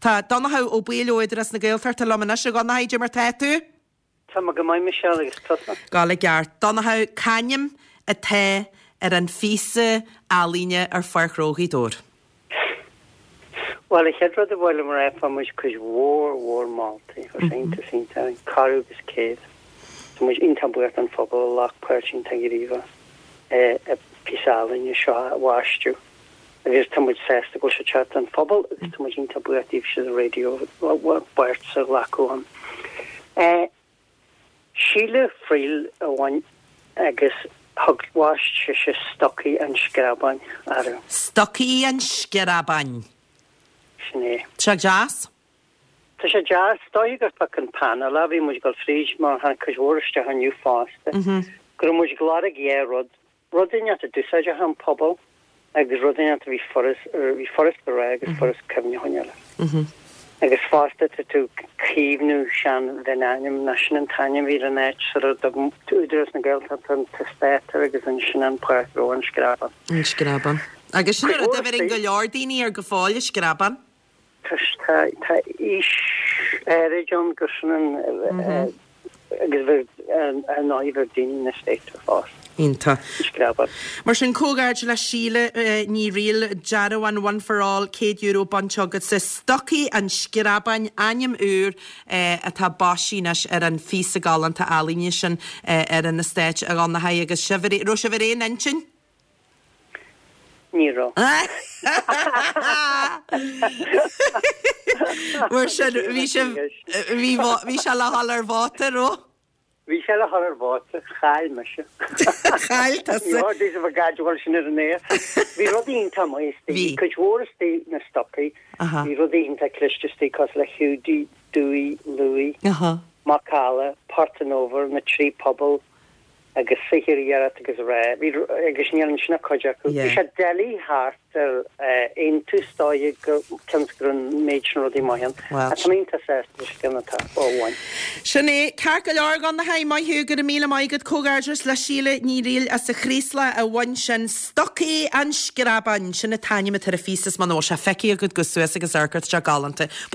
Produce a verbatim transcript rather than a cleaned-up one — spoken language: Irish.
Tá donna ha ó bíoidir as na ggéiltar tal lomana se gan haidir mar teú? Tá go mai Michelle agus tusa. Gála geart. Donna ha canim a te ar an físa álíne ar farchrógaí dór. Well, I had rather while mar rafa much cuz war war malty or saying to sing time carub is cave. So much in tabuert an fobal lock perching tagiriva. Eh a pisal in your shot washed you. There's too much sass to go to chat and fobble. There's too much in tabuert if she's a radio what birds so lack on. Eh Sheila Friel a one I guess hug washed she stocky and scraban. Stocky and scraban. Sné. Tá jazz? Tá sé jazz stoi gur fucking panel a bhí mu go frís mar han cosúiriste han nniu fásta. Gur mu glad a gé rod. Rodin at a dusaide han pobl agus rodin at bhí forest bhí forest go agus forest cefne honneile. Agus fásta tú cíbnú sean bhenaim national tanim hí an éit so údras na gailta an testétar agus an sin an puirró an scraban. An scraban. Agus sin ar a dyfyr go leordíní ar go fáil scraban? Tá tá is er John Gusman agus ver an náiver dín na state fás. Ínta. Scraban. Mar sin cógaid le síle ní riil Jaro an one for all céad euro banchogad sa stocky an scraban aim úr atá basínas ar an físa galanta álíne sin ar an na state ar an na haig agus sifir ro sifir é nentin? Nero. Waar zijn wie ze wie wat wie zal haller water ro? Wie zal haller water? Gaal mesje. Gaal dat is. Ja, deze bagage was in de neer. Wie rodin tam is die. Kijk waar is die na stoppie. Wie rodin dat klistjes die kos le Hudi, Dewey, Louis. Aha. Makala, Portanover, na tree pubble. agus sihir agus ra agus nían sinna cojaú. Bhí sé deli hart ar ein tústáid ceangrún méidn rodí maian. A tamínta sé gannatá óháin. Sinné car go leor gan na haid mai hiú gur a míle maigad cógáidir le síle ní riil as sa chrísla a bhain sin stocky an scraban sinna taine tar a físas man ó se feici a go go Suas agus arcart se galanta.